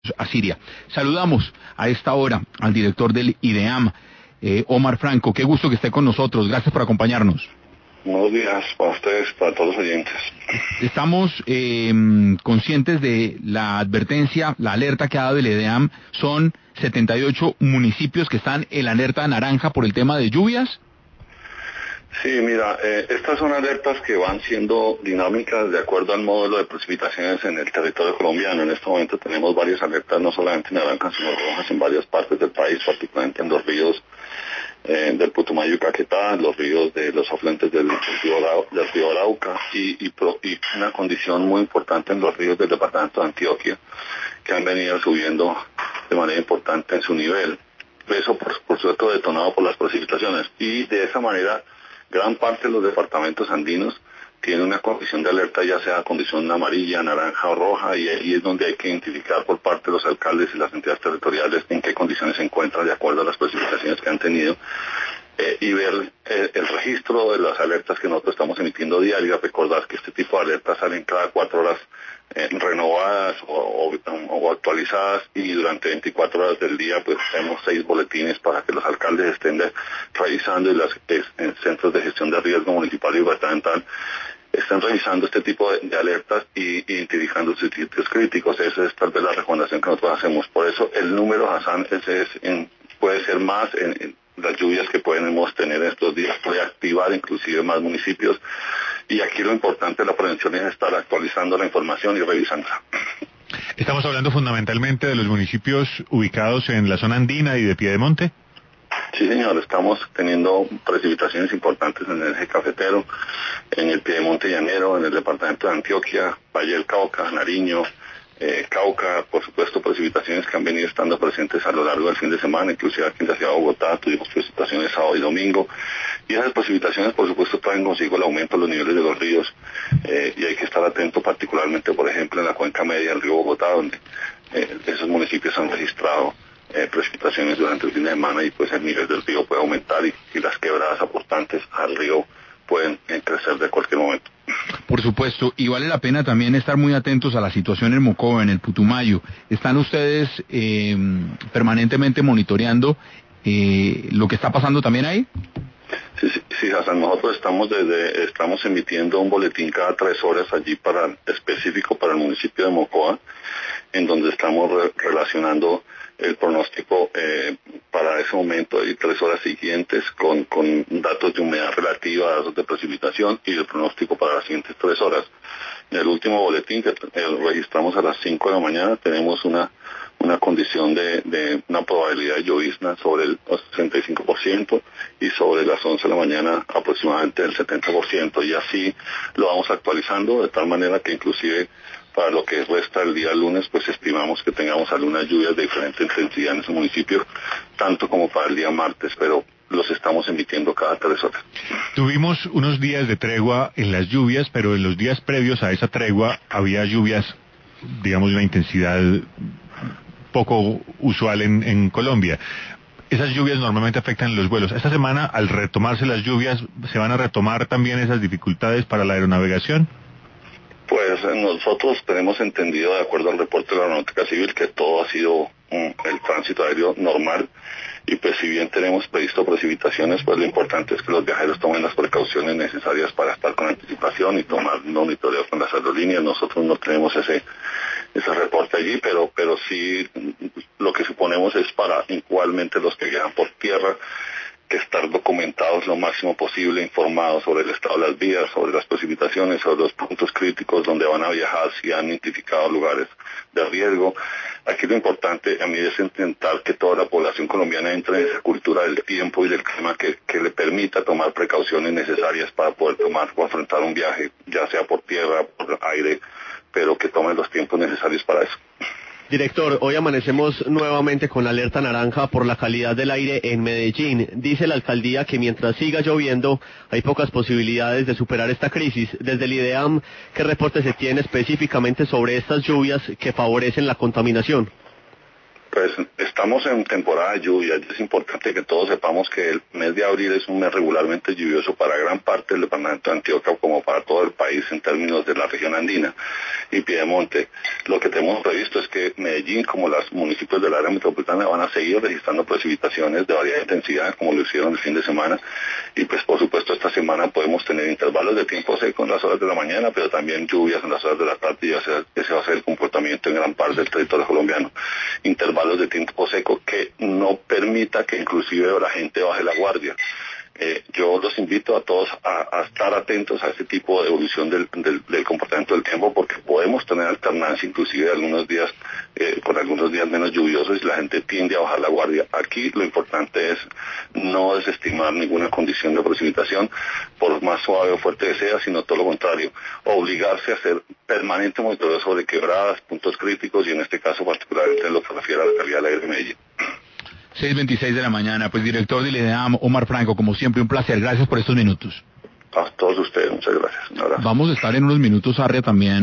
a Siria. Saludamos a esta hora al director del IDEAM, Omar Franco. Qué gusto que esté con nosotros. Gracias por acompañarnos. Buenos días para ustedes, para todos los oyentes. Estamos conscientes de la advertencia, la alerta que ha dado el IDEAM. Son 78 municipios que están en la alerta naranja por el tema de lluvias. Sí, mira, estas son alertas que van siendo dinámicas de acuerdo al módulo de precipitaciones en el territorio colombiano. En este momento tenemos varias alertas, no solamente naranjas, sino rojas en varias partes del país, particularmente en los ríos del Putumayo y Caquetá, los ríos de los afluentes del río Arauca y una condición muy importante en los ríos del departamento de Antioquia, que han venido subiendo de manera importante en su nivel. Eso, por supuesto, detonado por las precipitaciones. Y de esa manera, gran parte de los departamentos andinos tienen una condición de alerta, ya sea condición amarilla, naranja o roja, y ahí es donde hay que identificar por parte de los alcaldes y las entidades territoriales en qué condiciones se encuentran de acuerdo a las precipitaciones que han tenido, y ver el registro de las alertas que nosotros estamos emitiendo diario. Recordar que este tipo de alertas salen cada 4 horas renovadas o actualizadas, y durante 24 horas del día pues tenemos 6 boletines para que los alcaldes estén revisando, y los centros de gestión de riesgo municipal y gubernamental están revisando este tipo de alertas y identificando sus sitios críticos. Esa es tal vez la recomendación que nosotros hacemos. Por eso el número, Hassan, puede ser más en las lluvias que podemos tener en estos días, puede activar inclusive más municipios, y aquí lo importante de la prevención es estar actualizando la información y revisándola. Estamos hablando fundamentalmente de los municipios ubicados en la zona andina y de Piedemonte. Sí, señor, estamos teniendo precipitaciones importantes en el eje cafetero, en el Piedemonte llanero, en el departamento de Antioquia, Valle del Cauca, Nariño, Cauca, por supuesto, precipitaciones que han venido estando presentes a lo largo del fin de semana, inclusive aquí en la ciudad de Bogotá tuvimos precipitaciones sábado y domingo, y esas precipitaciones, por supuesto, traen consigo el aumento de los niveles de los ríos, y hay que estar atento particularmente, por ejemplo, en la cuenca media del río Bogotá, donde esos municipios han registrado precipitaciones durante el fin de semana, y pues el nivel del río puede aumentar, y las quebradas aportantes al río pueden crecer de cualquier momento. Por supuesto, y vale la pena también estar muy atentos a la situación en Mocoa, en el Putumayo. ¿Están ustedes permanentemente monitoreando lo que está pasando también ahí? Sí, Hassan, nosotros estamos emitiendo un boletín cada 3 horas allí específico para el municipio de Mocoa, en donde estamos relacionando el pronóstico para ese momento y 3 horas siguientes con datos de humedad relativa, datos de precipitación y el pronóstico para las siguientes 3 horas. En el último boletín que registramos a las 5 de la mañana tenemos una condición de una probabilidad de llovizna sobre el 65%, y sobre las 11 de la mañana aproximadamente el 70%, y así lo vamos actualizando de tal manera que inclusive para lo que resta el día lunes, pues estimamos que tengamos algunas lluvias de diferente intensidad en ese municipio, tanto como para el día martes, pero los estamos emitiendo cada 3 horas. Tuvimos unos días de tregua en las lluvias, pero en los días previos a esa tregua había lluvias, digamos, de una intensidad poco usual en Colombia. Esas lluvias normalmente afectan los vuelos. Esta semana, al retomarse las lluvias, ¿se van a retomar también esas dificultades para la aeronavegación? Pues nosotros tenemos entendido, de acuerdo al reporte de la Aeronáutica Civil, que todo ha sido el tránsito aéreo normal, y pues si bien tenemos previsto precipitaciones, pues lo importante es que los viajeros tomen las precauciones necesarias para estar con anticipación y tomar monitoreo con las aerolíneas. Nosotros no tenemos ese reporte allí, pero sí lo que suponemos es para igualmente los que viajan por tierra, que estar documentados lo máximo posible, informados sobre el estado de las vías, sobre las precipitaciones, sobre los puntos críticos donde van a viajar, si han identificado lugares de riesgo. Aquí lo importante a mí es intentar que toda la población colombiana entre en esa cultura del tiempo y del clima que le permita tomar precauciones necesarias para poder tomar o afrontar un viaje, ya sea por tierra, por aire, pero que tomen los tiempos necesarios para eso. Director, hoy amanecemos nuevamente con la alerta naranja por la calidad del aire en Medellín. Dice la alcaldía que mientras siga lloviendo hay pocas posibilidades de superar esta crisis. Desde el IDEAM, ¿qué reporte se tiene específicamente sobre estas lluvias que favorecen la contaminación? Pues estamos en temporada de lluvia. Es importante que todos sepamos que el mes de abril es un mes regularmente lluvioso para gran parte del departamento de Antioquia como para todo el país en términos de la región andina y Piedemonte. Lo que tenemos previsto es que Medellín, como los municipios del área metropolitana, van a seguir registrando precipitaciones de variada intensidad como lo hicieron el fin de semana, y pues por supuesto esta semana podemos tener intervalos de tiempo seco en las horas de la mañana, pero también lluvias en las horas de la tarde, y ese va a ser el comportamiento en gran parte del territorio colombiano. Intervalos de tiempo seco que no permita que inclusive la gente baje la guardia. Yo los invito a todos a estar atentos a este tipo de evolución del comportamiento del tiempo, porque podemos tener alternancia inclusive de algunos días, con algunos días menos lluviosos, y la gente tiende a bajar la guardia. Aquí lo importante es no desestimar ninguna condición de precipitación, por más suave o fuerte que sea, sino todo lo contrario, obligarse a hacer permanente monitoreo sobre quebradas, puntos críticos, y en este caso particularmente en lo que se refiere a la calidad del aire de Medellín. 6:26 de la mañana. Pues director del IDEAM, Omar Franco, como siempre un placer. Gracias por estos minutos. A todos ustedes, muchas gracias. Un abrazo. Vamos a estar en unos minutos, Arria, también